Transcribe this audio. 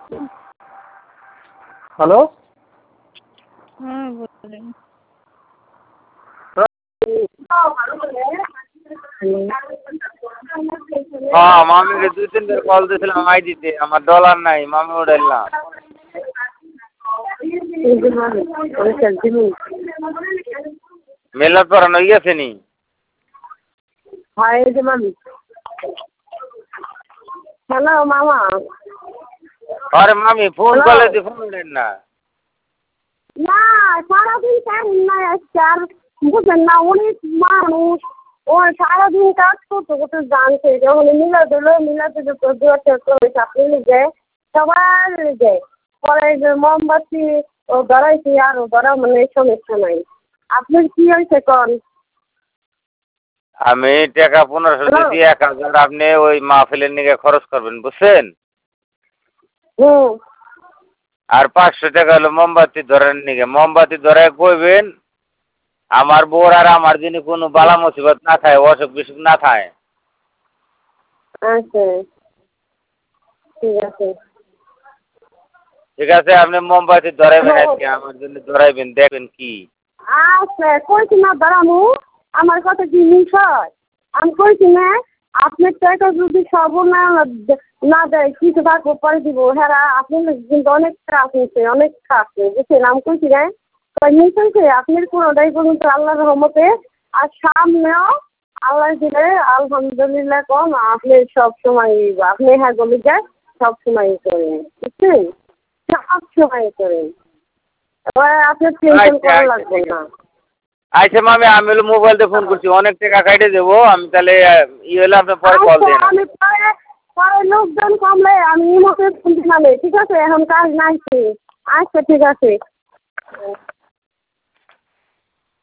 Hello. হ্যাঁ বলেন। হ্যাঁ মামিকে 2-3 বার কল দিয়েছিলাম আইডিতে, আমার ডলার নাই, মামি উঠাইল না। মেলার পড়ানো হয়ে গেছে নি? হ্যালো মামা। আরে মামি ফোন করলে তুই ফোন উঠেন না। না সারাদিন কারেন্ট নাই আজকে, আর বুঝলেন না অনেক মানুষ ও সারাদিন কাজ করতে করতে জানছে যখন মিলাদ হলো মিলাদে আপনি লিখে সবার লিখে পরে যে মোমবাতি ও ধরাইছি আর ও ধরা মানে সমস্যা নাই। আপনার কি হয়েছে কন? আমি টাকা 1500 দিয়েছি, 1000 আপনি ওই মাহফিলের নিকে খরচ করবেন বুঝছেন? আর 500 টাকা হলো মোমবাতি ধরার নিকে। মোমবাতি ধরায় কইবেন আমার বোর আর আমার জন্য কোনো বালা মুসিবত না থাকে, অসুখ বিসুখ না থাকে। আচ্ছা ঠিক আছে। ঠিক আছে, আপনি মোমবাতি ধরাইবেন আজকে আমার জন্য, ধরাইবেন দেখবেন কি। আচ্ছা কইছি না ধরামু, আমার কথা কি মিস হয়? আমি কইছি না আপনার টাকা যদি সব না দেয় কিছু থাকবো পরে দিব। হ্যাঁ আপনি কিন্তু অনেক খারাপ হয়েছে, অনেক খারাপ হয়েছে বুঝছেন। আমি কইছি না মিস হয়েছে আপনার কোনোটাই পর্যন্ত আল্লাহর রহমতে। আর সামনেও আল্লাহ দিলে আলহামদুলিল্লাহ কম আপনি সব সময় আপনি হ্যাঁ গলি যায় সব সময় করেন বুঝছেন, সব সময় করেন। এবার আপনার টেনশন করা লাগবে না। আচ্ছা মামি, আমি হলো মোবাইল দিয়ে ফোন করছি, অনেক টাকা কাটে দেবো আমি, তাহলে হলে আপনি পরে কল দেন। আমি পরে লোকজন কমলে আমি ইমোতে ফোন দিলাম, ঠিক আছে? এখন কাজ নাই। আচ্ছা ঠিক আছে।